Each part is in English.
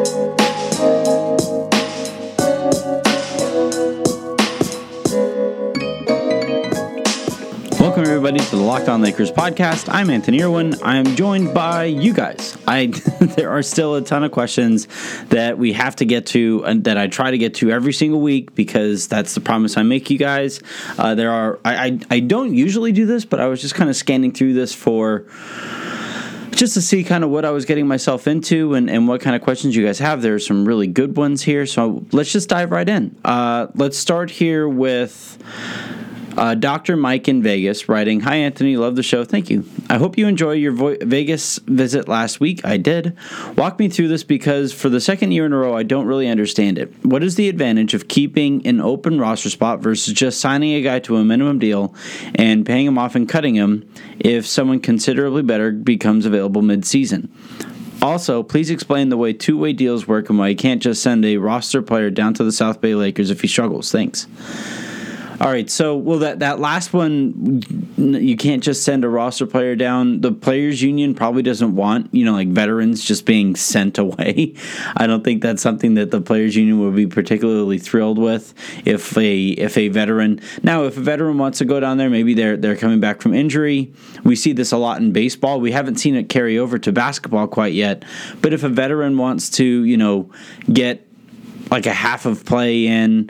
Welcome, everybody, to the Locked On Lakers podcast. I'm Anthony Irwin. I'm joined by you guys. There are still a ton of questions that we have to get to and that I try to get to every single week because that's the promise I make you guys. I don't usually do this, but I was just kind of scanning through this just to see kind of what I was getting myself into and what kind of questions you guys have. There are some really good ones here, so let's just dive right in. Let's start here with Dr. Mike in Vegas writing, "Hi Anthony, love the show. Thank you. I hope you enjoy your Vegas visit last week." I did. "Walk me through this because for the second year in a row, I don't really understand it. What is the advantage of keeping an open roster spot versus just signing a guy to a minimum deal and paying him off and cutting him if someone considerably better becomes available mid-season? Also, please explain the way two-way deals work and why you can't just send a roster player down to the South Bay Lakers if he struggles. Thanks." All right, so, that last one, you can't just send a roster player down. The Players Union probably doesn't want, like veterans just being sent away. I don't think that's something that the Players Union would be particularly thrilled with if a veteran. Now, if a veteran wants to go down there, maybe they're coming back from injury. We see this a lot in baseball. We haven't seen it carry over to basketball quite yet. But if a veteran wants to, get like a half of play in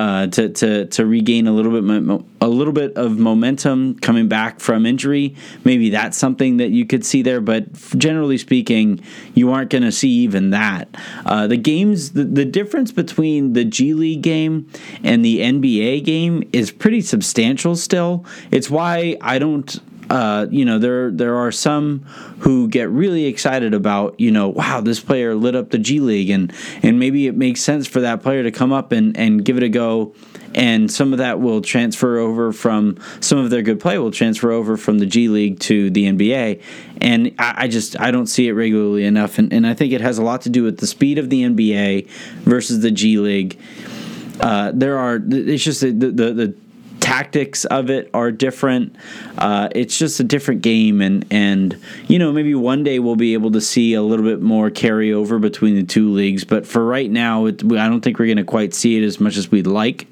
to regain a little bit of momentum coming back from injury, maybe that's something that you could see there. But generally speaking, you aren't going to see even that. The difference between the G League game and the NBA game is pretty substantial still. It's why I don't. There are some who get really excited about, wow, this player lit up the G League, and maybe it makes sense for that player to come up and give it a go, and some of that will transfer over from, some of their good play will transfer over from the G League to the NBA, and I don't see it regularly enough, and I think it has a lot to do with the speed of the NBA versus the G League. It's just the tactics of it are different. It's just a different game, and maybe one day we'll be able to see a little bit more carryover between the two leagues, but for right now, I don't think we're going to quite see it as much as we'd like.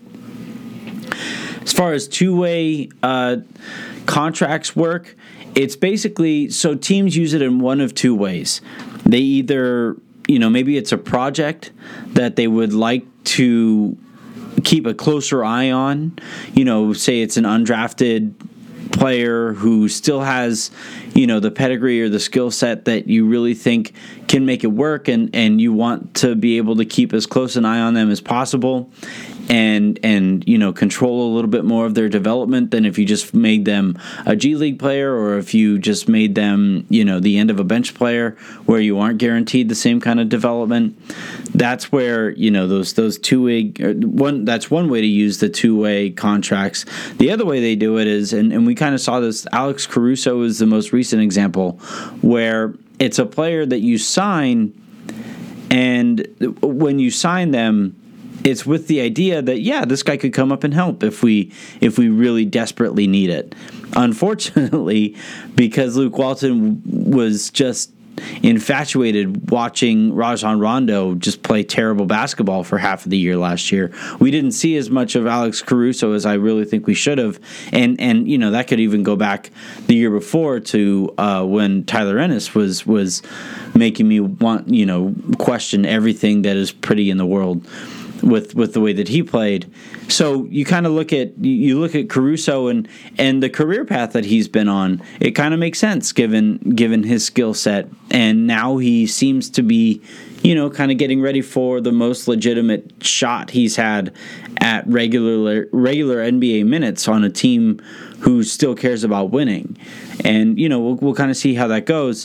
As far as two-way contracts work, it's basically, so teams use it in one of two ways. They either, maybe it's a project that they would like to keep a closer eye on, say it's an undrafted player who still has, the pedigree or the skill set that you really think can make it work, and you want to be able to keep as close an eye on them as possible and control a little bit more of their development than if you just made them a G League player, or if you just made them, the end of a bench player where you aren't guaranteed the same kind of development. That's where, those two-way, that's one way to use the two-way contracts. The other way they do it is, and we kind of saw this, Alex Caruso is the most recent example, where it's a player that you sign, and when you sign them, it's with the idea that, yeah, this guy could come up and help if we really desperately need it. Unfortunately, because Luke Walton was just infatuated watching Rajon Rondo just play terrible basketball for half of the year last year, we didn't see as much of Alex Caruso as I really think we should have. And that could even go back the year before to when Tyler Ennis was making me want, question everything that is pretty in the world with the way that he played. So you kind of look at Caruso and the career path that he's been on. It kind of makes sense given his skill set, and now he seems to be, kind of getting ready for the most legitimate shot he's had at regular NBA minutes on a team who still cares about winning. And we'll kind of see how that goes.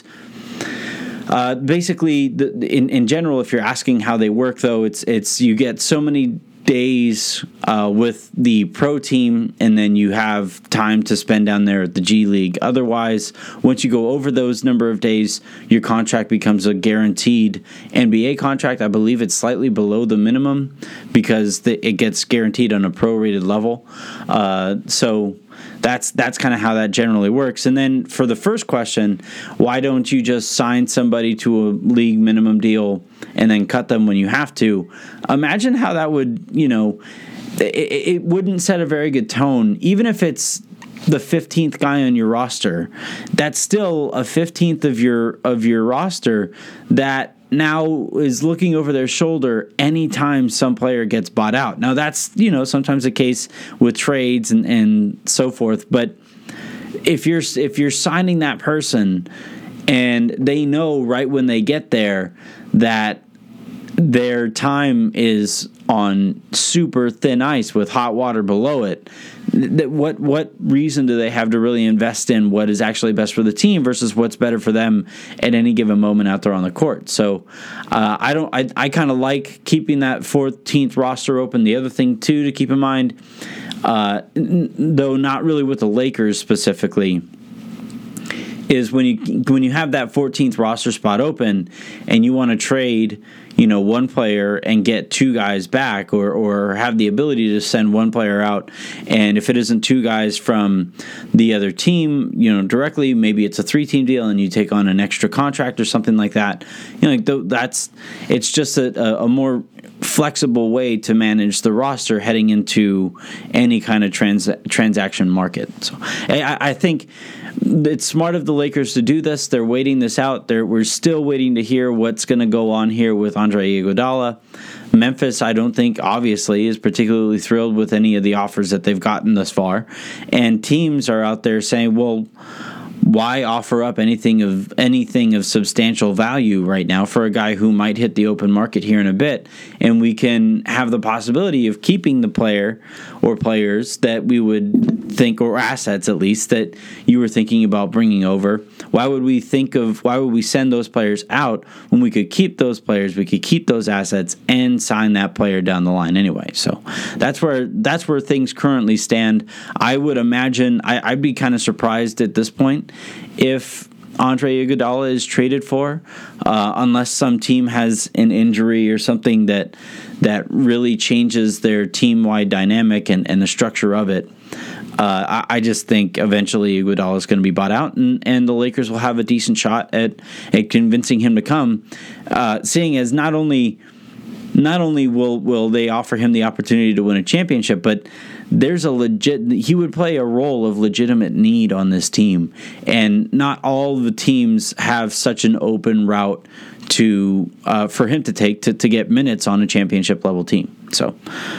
Basically, in general, if you're asking how they work, though, it's you get so many days with the pro team, and then you have time to spend down there at the G League. Otherwise, once you go over those number of days, your contract becomes a guaranteed NBA contract. I believe it's slightly below the minimum because it gets guaranteed on a prorated level. So that's kind of how that generally works. And then for the first question, why don't you just sign somebody to a league minimum deal and then cut them when you have to. Imagine how that would, it wouldn't set a very good tone, even if it's the 15th guy on your roster. That's still a 15th of your roster that now is looking over their shoulder anytime some player gets bought out. Now that's, sometimes the case with trades and so forth, but if you're signing that person and they know right when they get there that their time is on super thin ice with hot water below it, what reason do they have to really invest in what is actually best for the team versus what's better for them at any given moment out there on the court? So I kind of like keeping that 14th roster open. The other thing too to keep in mind, though not really with the Lakers specifically, is when you have that 14th roster spot open and you want to trade, one player and get two guys back, or have the ability to send one player out, and if it isn't two guys from the other team, directly, maybe it's a 3-team deal and you take on an extra contract or something like that. It's just a more flexible way to manage the roster heading into any kind of transaction market. So I think it's smart of the Lakers to do this. They're waiting this out. We're still waiting to hear what's going to go on here with Andre Iguodala. Memphis, I don't think, obviously, is particularly thrilled with any of the offers that they've gotten thus far. And teams are out there saying, well, why offer up anything of substantial value right now for a guy who might hit the open market here in a bit, and we can have the possibility of keeping the player or players that we would think, or assets at least, that you were thinking about bringing over? Why would we send those players out when we could keep those players, we could keep those assets and sign that player down the line anyway? So that's where things currently stand. I would imagine I'd be kind of surprised at this point if Andre Iguodala is traded for, unless some team has an injury or something that really changes their team-wide dynamic and the structure of it. I just think eventually Iguodala is going to be bought out, and the Lakers will have a decent shot at convincing him to come, seeing as not only will they offer him the opportunity to win a championship, but there's he would play a role of legitimate need on this team, and not all the teams have such an open route for him to take to get minutes on a championship level team. So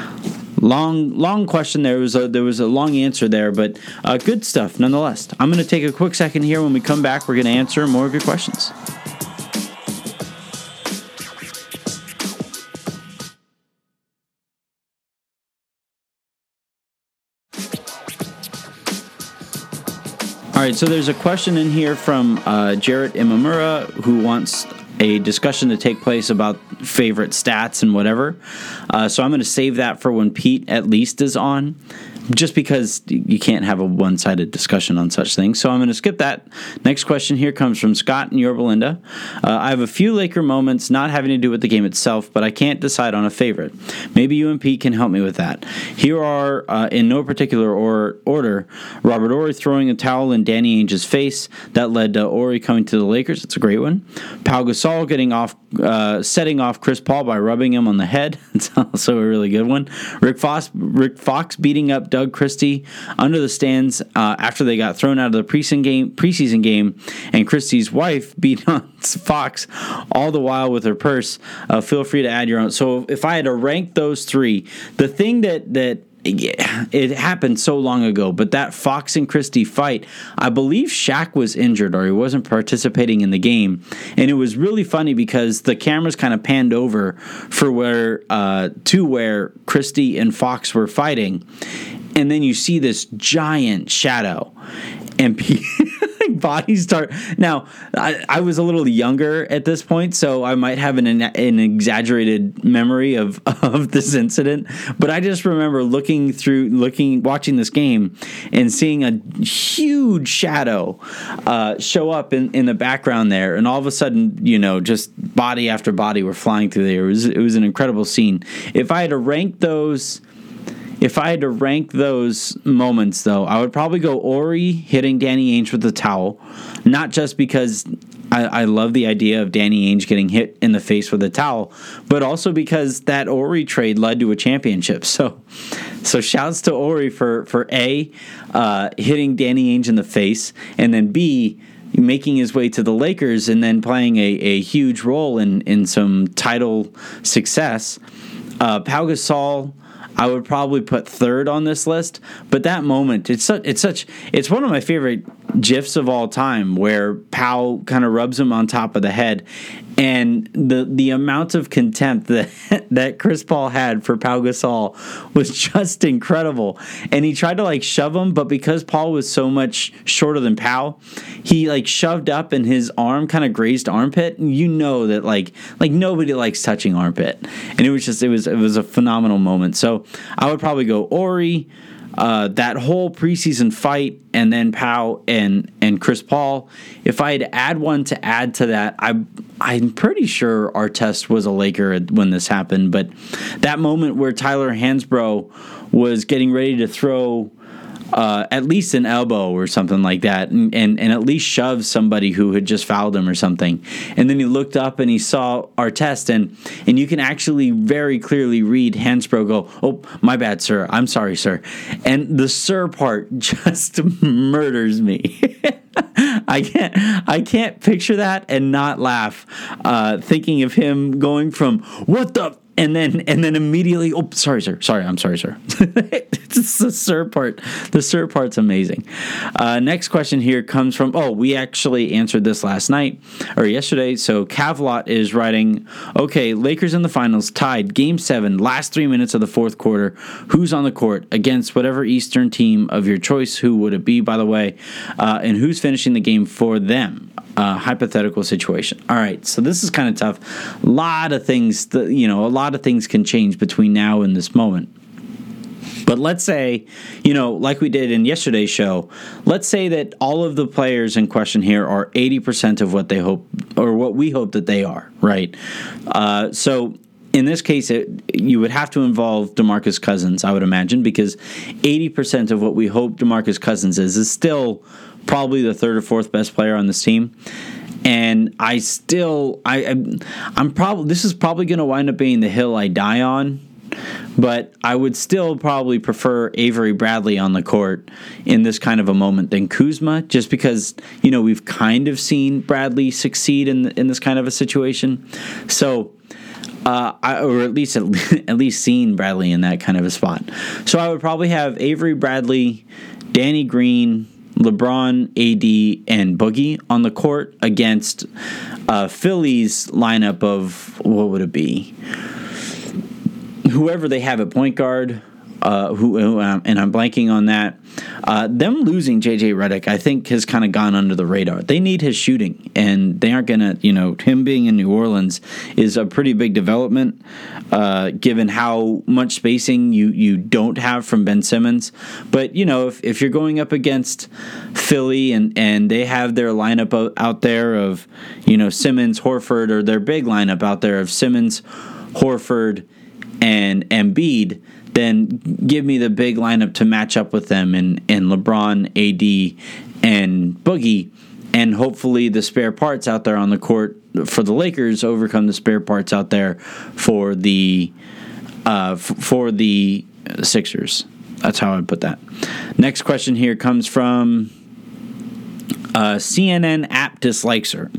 long question there. There was a long answer there, but good stuff nonetheless. I'm going to take a quick second here. When we come back, we're going to answer more of your questions. All right, so there's a question in here from Jarrett Imamura, who wants a discussion to take place about favorite stats and whatever. So I'm going to save that for when Pete at least is on, just because you can't have a one-sided discussion on such things. So I'm going to skip that. Next question here comes from Scott in Yorba Linda. I have a few Laker moments not having to do with the game itself, but I can't decide on a favorite. Maybe you and Pete can help me with that. Here are, in no particular order, Robert Horry throwing a towel in Danny Ainge's face. That led to Horry coming to the Lakers. It's a great one. Pau Gasol setting off Chris Paul by rubbing him on the head. It's also a really good one. Rick Fox beating up Doug Christie under the stands after they got thrown out of the preseason game, and Christie's wife beat on Fox all the while with her purse. Feel free to add your own. So if I had to rank those three, the thing that it happened so long ago, but that Fox and Christie fight, I believe Shaq was injured or he wasn't participating in the game, and it was really funny because the cameras kind of panned over for where Christie and Fox were fighting, and then you see this giant shadow, and bodies start. Now, I was a little younger at this point, so I might have an exaggerated memory of this incident, but I just remember watching this game and seeing a huge shadow show up in the background there, and all of a sudden, just body after body were flying through there. It was an incredible scene. If I had to rank those moments, though, I would probably go Horry hitting Danny Ainge with the towel, not just because I love the idea of Danny Ainge getting hit in the face with a towel, but also because that Ori trade led to a championship. So shouts to Ori for A, hitting Danny Ainge in the face, and then B, making his way to the Lakers and then playing a huge role in some title success. Pau Gasol, I would probably put third on this list, but that moment, it's one of my favorite GIFs of all time, where Pau kind of rubs him on top of the head, and the amount of contempt that Chris Paul had for Pau Gasol was just incredible. And he tried to like shove him, but because Paul was so much shorter than Pau, he like shoved up and his arm kind of grazed armpit. And you know that like nobody likes touching armpit, and it was a phenomenal moment. So I would probably go Ori, that whole preseason fight, and then Pau and Chris Paul. If I had to add one to add to that, I'm pretty sure Artest was a Laker when this happened, but that moment where Tyler Hansbrough was getting ready to throw at least an elbow or something like that, and at least shove somebody who had just fouled him or something. And then he looked up and he saw Artest, and you can actually very clearly read Hansbrough go, "Oh, my bad, sir. I'm sorry, sir." And the "sir" part just murders me. I can't picture that and not laugh, thinking of him going from "what the," and then immediately, "Oh, sorry, sir. Sorry, I'm sorry, sir." It's the "sir" part. The "sir" part's amazing. Next question here comes from, we actually answered this last night or yesterday. So Cavlot is writing, okay, Lakers in the finals, tied, Game 7, last 3 minutes of the fourth quarter. Who's on the court against whatever Eastern team of your choice? Who would it be, by the way? And who's finishing the game for them? Hypothetical situation. All right, so this is kind of tough. A lot of things can change between now and this moment. But let's say, like we did in yesterday's show, let's say that all of the players in question here are 80% of what they hope, or what we hope that they are, right? So in this case, you would have to involve DeMarcus Cousins, I would imagine, because 80% of what we hope DeMarcus Cousins is still probably the third or fourth best player on this team. And this is probably going to wind up being the hill I die on, but I would still probably prefer Avery Bradley on the court in this kind of a moment than Kuzma, just because, we've kind of seen Bradley succeed in this kind of a situation. So, or at least seen Bradley in that kind of a spot. So I would probably have Avery Bradley, Danny Green, LeBron, AD, and Boogie on the court against Philly's lineup of, what would it be? Whoever they have at point guard, and I'm blanking on that. Them losing J.J. Redick, I think, has kind of gone under the radar. They need his shooting, and they aren't going to, him being in New Orleans is a pretty big development, given how much spacing you don't have from Ben Simmons. But, if you're going up against Philly and they have their lineup out there of, Simmons, Horford, or their big lineup out there of Simmons, Horford, and Embiid, then give me the big lineup to match up with them and LeBron, AD, and Boogie, and hopefully the spare parts out there on the court for the Lakers overcome the spare parts out there for the Sixers. That's how I put that. Next question here comes from CNN app disliker.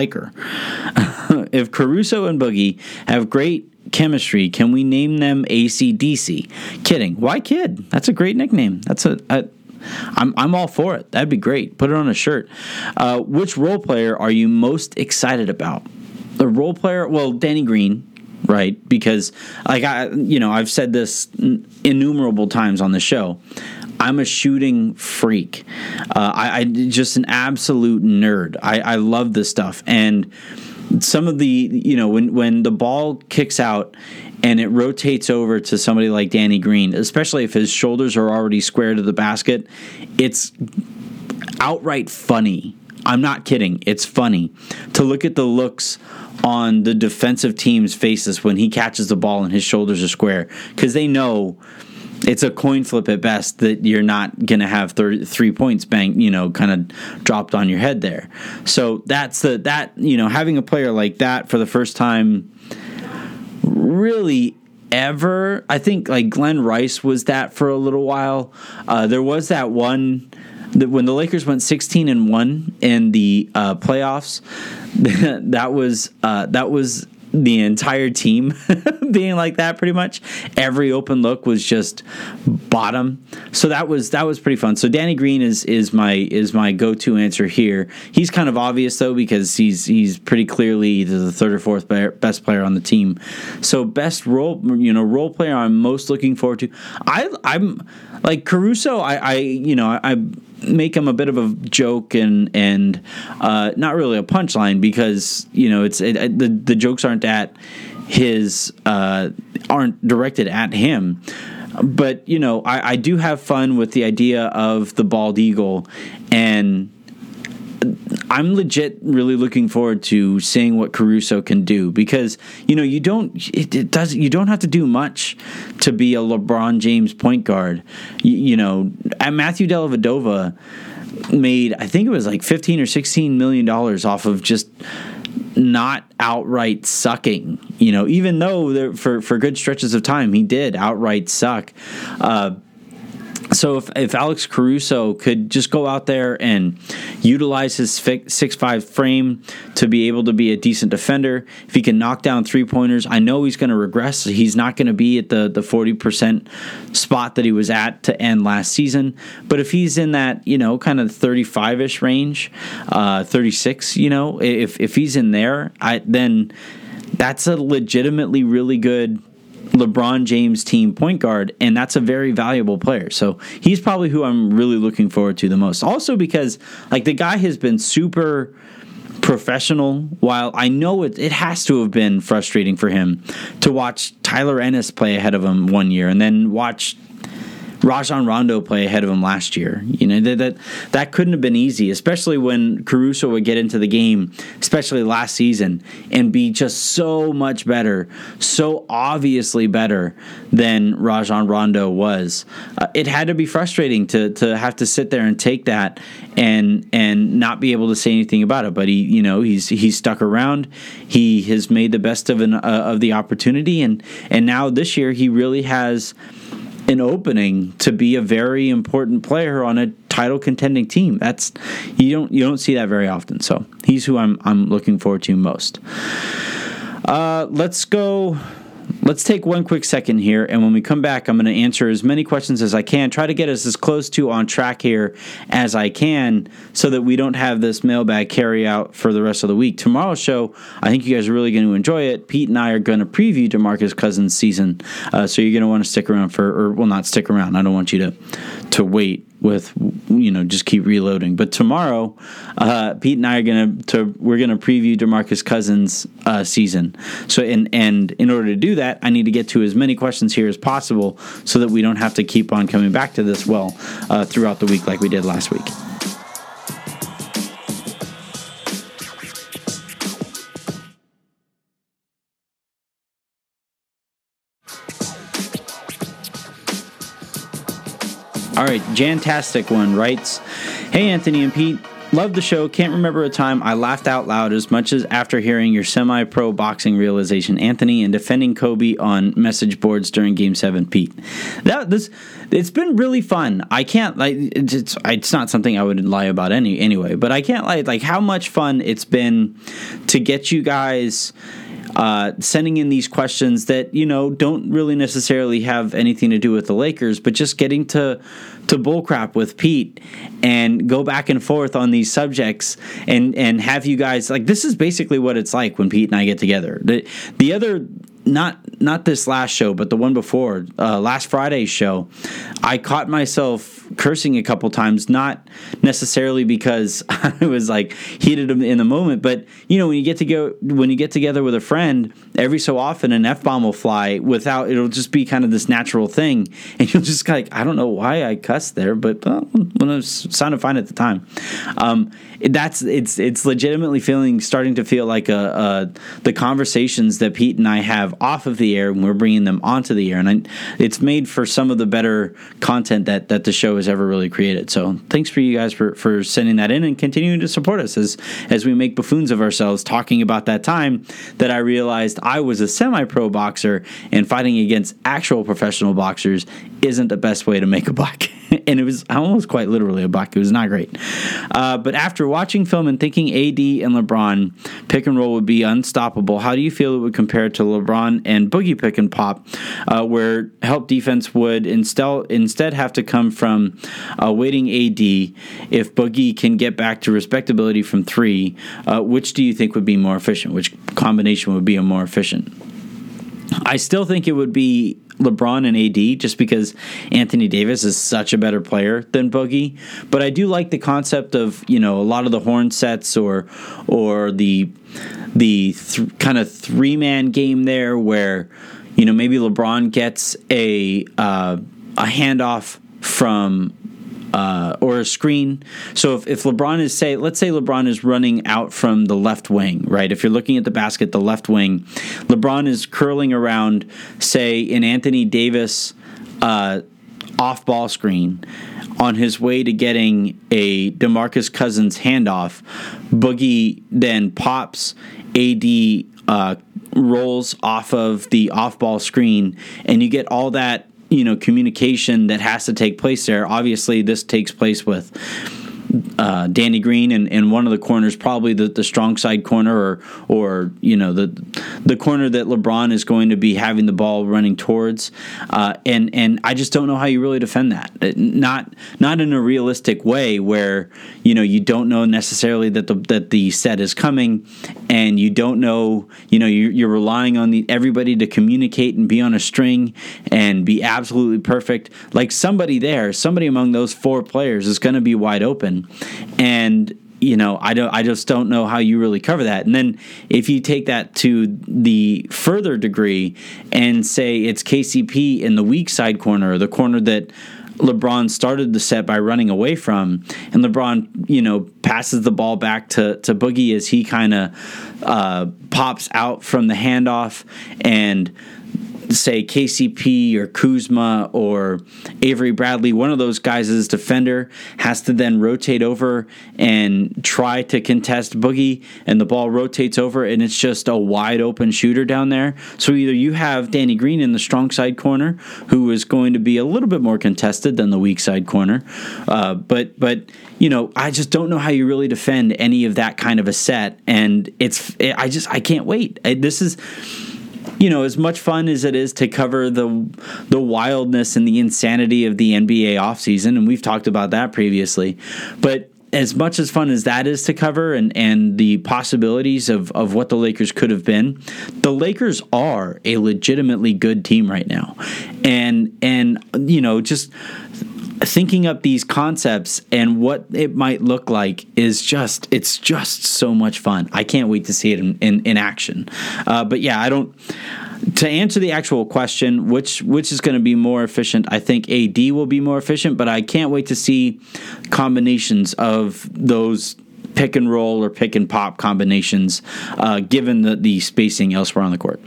If Caruso and Boogie have great chemistry, can we name them AC/DC? Kidding. Why Kid? That's a great nickname. I'm all for it. That'd be great. Put it on a shirt. Which role player are you most excited about? The role player? Well, Danny Green, right? Because I've said this innumerable times on the show. I'm a shooting freak. I just an absolute nerd. I love this stuff. And some of the, when the ball kicks out and it rotates over to somebody like Danny Green, especially if his shoulders are already square to the basket, it's outright funny. I'm not kidding. It's funny to look at the looks on the defensive team's faces when he catches the ball and his shoulders are square, because they know it's a coin flip at best that you're not going to have 3 points bang, kind of dropped on your head there. So that's having a player like that for the first time really ever. I think like Glenn Rice was that for a little while. There was that one when the Lakers went 16-1 in the playoffs. that was the entire team being like that pretty much. Every open look was just bottom. So that was pretty fun. So Danny Green is my go-to answer here. He's kind of obvious though because he's pretty clearly either the third or fourth best player on the team. So best role player I'm most looking forward to. I'm like Caruso. I make him a bit of a joke and not really a punchline because the jokes aren't directed at him. But I do have fun with the idea of the bald eagle, and I'm legit really looking forward to seeing what Caruso can do because you don't have to do much to be a LeBron James point guard. Matthew Dellavedova made, I think it was like $15 or $16 million off of just not outright sucking. Even though for good stretches of time he did outright suck. So if Alex Caruso could just go out there and utilize his 6'5" frame to be able to be a decent defender, if he can knock down three-pointers, I know he's going to regress. He's not going to be at the 40% spot that he was at to end last season. But if he's in that, kind of 35-ish range, 36, if he's in there, then that's a legitimately really good LeBron James team point guard, and that's a very valuable player. So he's probably who I'm really looking forward to the most. Also because like the guy has been super professional, while I know it has to have been frustrating for him to watch Tyler Ennis play ahead of him one year and then watch Rajon Rondo play ahead of him last year. That couldn't have been easy, especially when Caruso would get into the game, especially last season, and be just so much better, so obviously better than Rajon Rondo was. It had to be frustrating to have to sit there and take that and not be able to say anything about it. But he's stuck around. He has made the best of the opportunity, and now this year he really has an opening to be a very important player on a title contending team. That's you don't see that very often. So he's who I'm looking forward to most. Let's take one quick second here, and when we come back, I'm going to answer as many questions as I can, try to get us as close to on track here as I can so that we don't have this mailbag carry out for the rest of the week. Tomorrow's show, I think you guys are really going to enjoy it. Pete and I are going to preview DeMarcus Cousins' season, so you're going to want to stick around not stick around. I don't want you to wait with just keep reloading. But tomorrow, Pete and I are we're gonna preview DeMarcus Cousins' season. So and in order to do that, I need to get to as many questions here as possible so that we don't have to keep on coming back to this throughout the week like we did last week. All right, Jantastic One writes, "Hey, Anthony and Pete. Love the show. Can't remember a time I laughed out loud as much as after hearing your semi-pro boxing realization, Anthony, and defending Kobe on message boards during Game 7, Pete. It's been really fun. I can't it's not something I would lie about anyway, but I can't lie how much fun it's been to get you guys sending in these questions that don't really necessarily have anything to do with the Lakers, but just getting to bullcrap with Pete and go back and forth on these subjects and have you guys this is basically what it's like when Pete and I get together. The other not this last show, but the one before, last Friday's show, I caught myself cursing a couple times, not necessarily because I was heated in the moment, but when you get together with a friend, every so often an F-bomb will fly it'll just be kind of this natural thing, and you'll just I don't know why I cussed there, but when it sounded fine at the time. It's legitimately starting to feel like the conversations that Pete and I have off of the the air, and we're bringing them onto the air. And it's made for some of the better content that the show has ever really created. So thanks for you guys for sending that in and continuing to support us as we make buffoons of ourselves, talking about that time that I realized I was a semi-pro boxer and fighting against actual professional boxers isn't the best way to make a buck. And it was almost quite literally a buck. It was not great. But after watching film and thinking AD and LeBron pick and roll would be unstoppable, how do you feel it would compare to LeBron and Boogie pick and pop, where help defense would instead have to come from waiting AD? If Boogie can get back to respectability from three, which do you think would be more efficient? Which combination would be a more efficient? I still think it would be LeBron and AD, just because Anthony Davis is such a better player than Boogie. But I do like the concept of, a lot of the horn sets or the kind of three-man game there where, maybe LeBron gets a handoff from or a screen. So if LeBron is, let's say LeBron is running out from the left wing, right? If you're looking at the basket, the left wing, LeBron is curling around, say, in Anthony Davis off-ball screen on his way to getting a DeMarcus Cousins handoff. Boogie then pops, AD rolls off of the off-ball screen, and you get all that communication that has to take place there. Obviously, this takes place with Danny Green and one of the corners, probably the strong side corner or the corner that LeBron is going to be having the ball running towards. And I just don't know how you really defend that. Not in a realistic way where you don't know necessarily that the set is coming, and you don't know you're relying on everybody to communicate and be on a string and be absolutely perfect. Like somebody among those four players is going to be wide open. And I just don't know how you really cover that. And then if you take that to the further degree and say it's KCP in the weak side corner, or the corner that LeBron started the set by running away from, and LeBron, passes the ball back to Boogie as he kind of pops out from the handoff, and say KCP or Kuzma or Avery Bradley, one of those guys as defender, has to then rotate over and try to contest Boogie, and the ball rotates over, and it's just a wide open shooter down there. So either you have Danny Green in the strong side corner, who is going to be a little bit more contested than the weak side corner, but I just don't know how you really defend any of that kind of a set, and I can't wait. This is, as much fun as it is to cover the wildness and the insanity of the NBA offseason, and we've talked about that previously, but as much as fun as that is to cover and the possibilities of what the Lakers could have been, the Lakers are a legitimately good team right now. And just thinking up these concepts and what it might look like it's just so much fun. I can't wait to see it in action. But yeah, to answer the actual question, which is going to be more efficient, I think AD will be more efficient, but I can't wait to see combinations of those pick and roll or pick and pop combinations, given the spacing elsewhere on the court.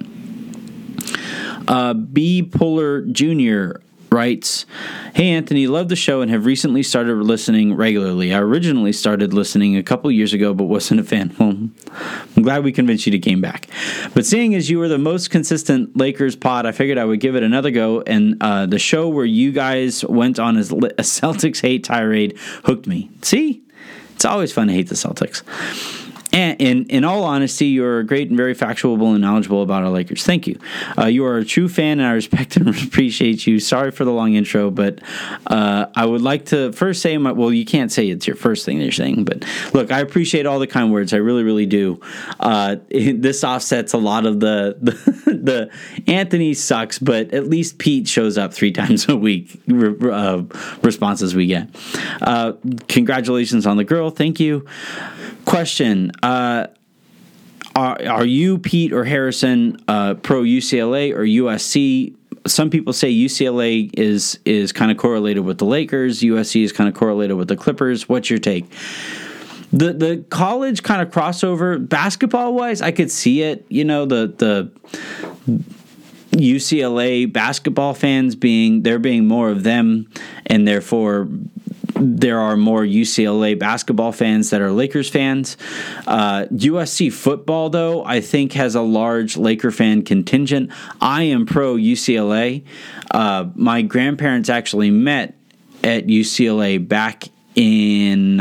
B. Puller Jr. writes, "Hey Anthony, love the show and have recently started listening regularly. I originally started listening a couple years ago but wasn't a fan. Well, I'm glad we convinced you to came back. But seeing as you were the most consistent Lakers pod, I figured I would give it another go, and the show where you guys went on a Celtics hate tirade hooked me. See? It's always fun to hate the Celtics. And in all honesty, you're great and very factual and knowledgeable about our Lakers. Thank you. You are a true fan, and I respect and appreciate you. Sorry for the long intro, but I would like to first say, well, you can't say it's your first thing that you're saying, but look, I appreciate all the kind words. I really, really do. This offsets a lot of the Anthony sucks, but at least Pete shows up 3 times a week responses we get. Congratulations on the girl. Thank you. Question: Are you, Pete or Harrison, pro UCLA or USC? Some people say UCLA is kind of correlated with the Lakers. USC is kind of correlated with the Clippers. What's your take? The college kind of crossover basketball wise, I could see it. The UCLA basketball fans being more of them, and therefore there are more UCLA basketball fans that are Lakers fans. USC football, though, I think has a large Laker fan contingent. I am pro UCLA. My grandparents actually met at UCLA back in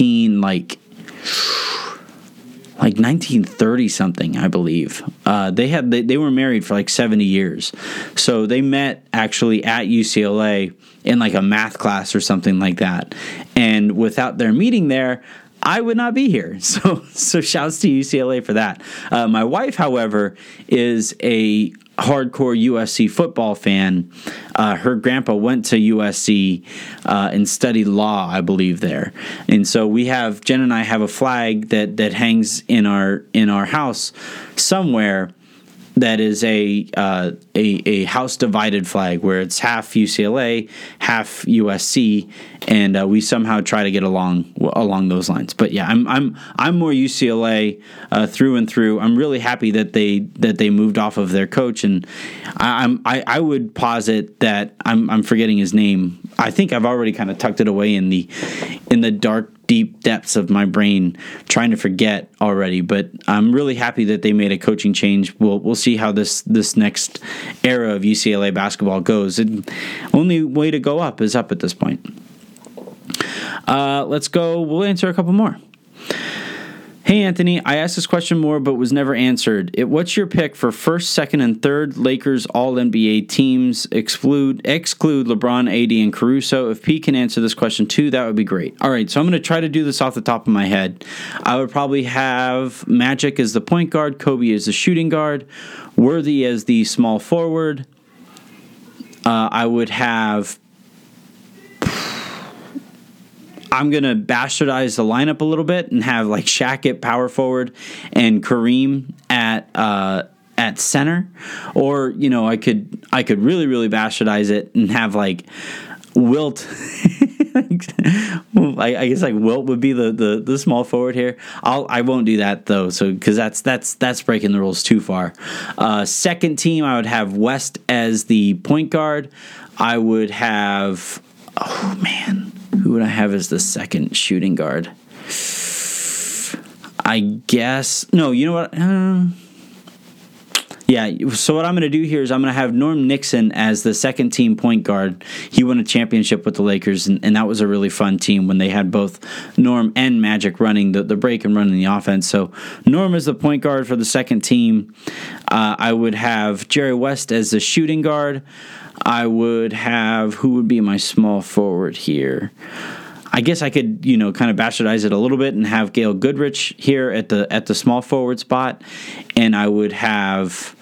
1930 something, I believe. They were married for like 70 years. So they met actually at UCLA in like a math class or something like that. And without their meeting there, I would not be here. So shouts to UCLA for that. My wife, however, is a hardcore USC football fan. Her grandpa went to USC and studied law, I believe, there. And so Jen and I have a flag that hangs in our house somewhere that is a house divided flag where it's half UCLA, half USC, and we somehow try to get along those lines. But yeah, I'm more UCLA through and through. I'm really happy that they moved off of their coach, and I would posit that I'm forgetting his name. I think I've already kind of tucked it away in the dark, deep depths of my brain, trying to forget already. But I'm really happy that they made a coaching change. We'll see how this next era of UCLA basketball goes. The only way to go up is up at this point. Let's go. We'll answer a couple more. Hey, Anthony, I asked this question more but was never answered. What's your pick for first, second, and third Lakers All-NBA teams? Exclude LeBron, AD, and Caruso. If Pete can answer this question too, that would be great. All right, so I'm going to try to do this off the top of my head. I would probably have Magic as the point guard, Kobe as the shooting guard, Worthy as the small forward. I would have... I'm going to bastardize the lineup a little bit and have like Shaq at power forward and Kareem at center. Or, you know, I could really, really bastardize it and have like Wilt. I guess like Wilt would be the small forward here. I won't do that though, so because that's breaking the rules too far. Second team, I would have West as the point guard. I would have who would I have as the second shooting guard? I guess no. You know what? Yeah, so what I'm going to do here is I'm going to have Norm Nixon as the second team point guard. He won a championship with the Lakers, and that was a really fun team when they had both Norm and Magic running the break and running the offense. So Norm is the point guard for the second team. I would have Jerry West as the shooting guard. I would have, who would be my small forward here? I guess I could, kind of bastardize it a little bit and have Gail Goodrich here at the small forward spot, and I would have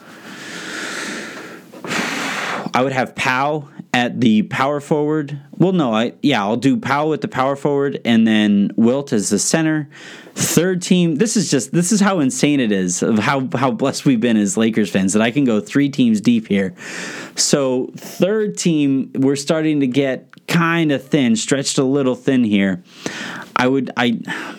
Powell at the power forward. Well, no, I'll do Powell at the power forward, and then Wilt as the center. Third team. This is how insane it is of how blessed we've been as Lakers fans that I can go three teams deep here. So third team, we're starting to get kind of thin, stretched a little thin here. I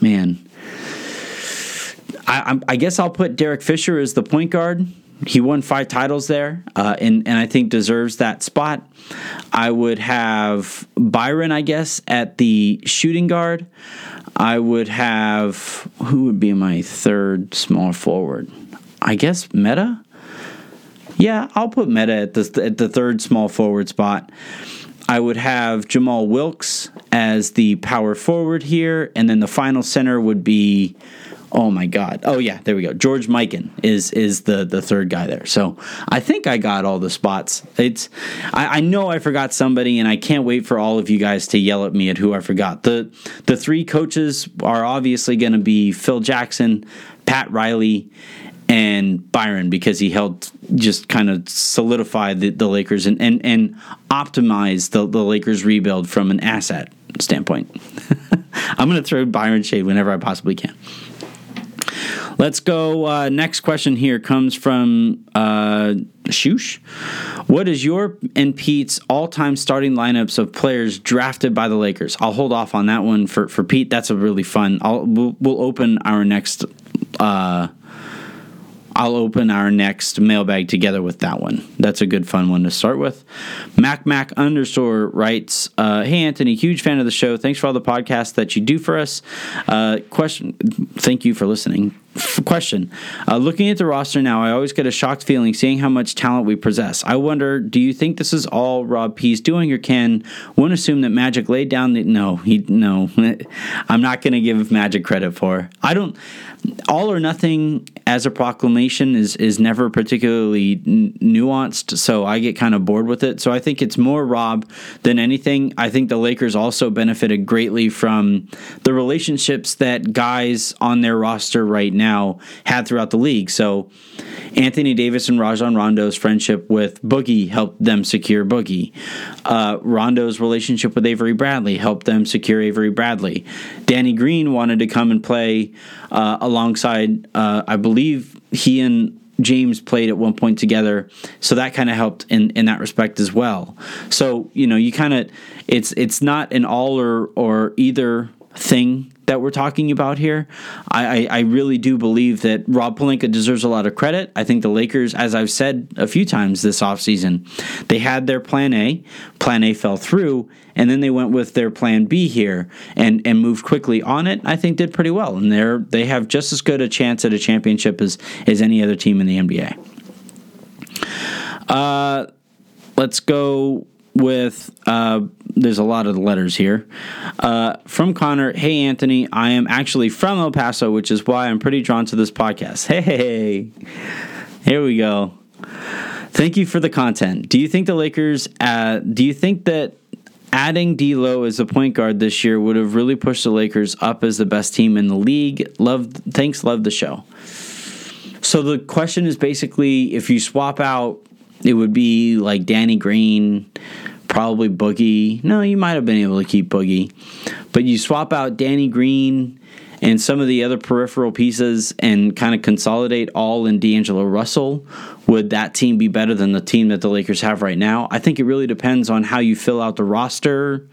guess I'll put Derek Fisher as the point guard. He won 5 titles there, and I think deserves that spot. I would have Byron, I guess, at the shooting guard. I would have, who would be my third small forward? I guess Meta? Yeah, I'll put Meta at the third small forward spot. I would have Jamal Wilkes as the power forward here, and then the final center would be... Oh my God! Oh yeah, there we go. George Mikan is the third guy there. So I think I got all the spots. I know I forgot somebody, and I can't wait for all of you guys to yell at me at who I forgot. The three coaches are obviously going to be Phil Jackson, Pat Riley, and Byron, because he helped just kind of solidify the Lakers and optimize the Lakers rebuild from an asset standpoint. I'm going to throw Byron shade whenever I possibly can. Let's go. Next question here comes from Shoosh. What is your and Pete's all-time starting lineups of players drafted by the Lakers? I'll hold off on that one for Pete. That's a really fun. We'll open our next I'll open our next mailbag together with that one. That's a good fun one to start with. Mac _ writes, hey Anthony, huge fan of the show. Thanks for all the podcasts that you do for us. Question. Thank you for listening. Question. Looking at the roster now, I always get a shocked feeling seeing how much talent we possess. I wonder, do you think this is all Rob P's doing, or can one assume that Magic laid down the... No. I'm not going to give Magic credit for. I don't... All or nothing as a proclamation is never particularly nuanced, so I get kind of bored with it. So I think it's more Rob than anything. I think the Lakers also benefited greatly from the relationships that guys on their roster right now had throughout the league. So Anthony Davis and Rajon Rondo's friendship with Boogie helped them secure Boogie. Rondo's relationship with Avery Bradley helped them secure Avery Bradley. Danny Green wanted to come and play alongside, I believe he and James played at one point together, so that kind of helped in that respect as well. So, you kind of, it's not an all or either thing that we're talking about here. I really do believe that Rob Pelinka deserves a lot of credit. I think the Lakers, as I've said a few times this offseason, they had their plan A. Plan A fell through, and then they went with their plan B here and moved quickly on it. I think did pretty well, and they have just as good a chance at a championship as any other team in the NBA. Let's go with, there's a lot of letters here. From Connor, hey Anthony, I am actually from El Paso, which is why I'm pretty drawn to this podcast. Hey, here we go. Thank you for the content. Do you think the Lakers, do you think that adding D'Lo as a point guard this year would have really pushed the Lakers up as the best team in the league? Love the show. So the question is basically, if you swap out, it would be like Danny Green, probably Boogie. No, you might have been able to keep Boogie. But you swap out Danny Green and some of the other peripheral pieces and kind of consolidate all in D'Angelo Russell. Would that team be better than the team that the Lakers have right now? I think it really depends on how you fill out the roster.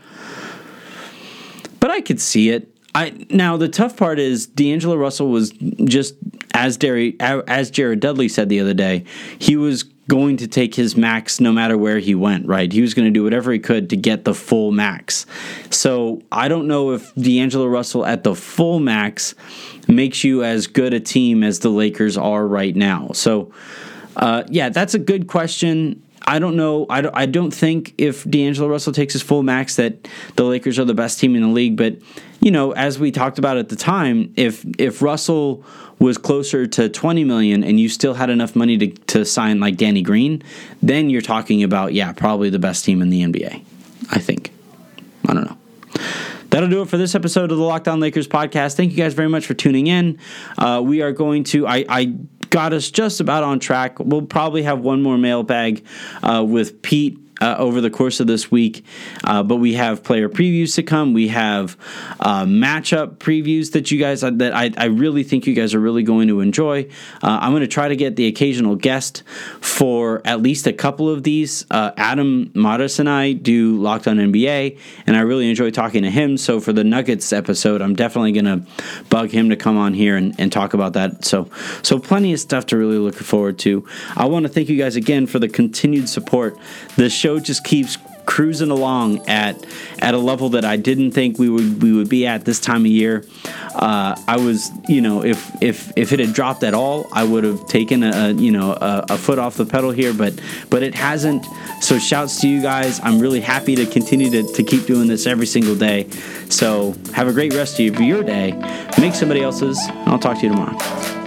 But I could see it. Now, the tough part is D'Angelo Russell was just, as Jared Dudley said the other day, he was going to take his max no matter where he went, right? He was going to do whatever he could to get the full max. So I don't know if D'Angelo Russell at the full max makes you as good a team as the Lakers are right now. So, that's a good question. I don't know. I don't think if D'Angelo Russell takes his full max that the Lakers are the best team in the league. But, as we talked about at the time, if Russell was closer to $20 million and you still had enough money to sign like Danny Green, then you're talking about, probably the best team in the NBA, I think. I don't know. That'll do it for this episode of the Locked On Lakers podcast. Thank you guys very much for tuning in. We are going to... I got us just about on track. We'll probably have one more mailbag with Pete over the course of this week, but we have player previews to come. We have matchup previews that you guys that I really think you guys are really going to enjoy. I'm going to try to get the occasional guest for at least a couple of these. Adam Modis and I do Locked On NBA, and I really enjoy talking to him. So for the Nuggets episode, I'm definitely going to bug him to come on here and talk about that. So plenty of stuff to really look forward to. I want to thank you guys again for the continued support. This show just keeps cruising along at a level that I didn't think we would be at this time of year. I was, if it had dropped at all, I would have taken a foot off the pedal here, but it hasn't. So shouts to you guys. I'm really happy to continue to keep doing this every single day. So have a great rest of your day. Make somebody else's. And I'll talk to you tomorrow.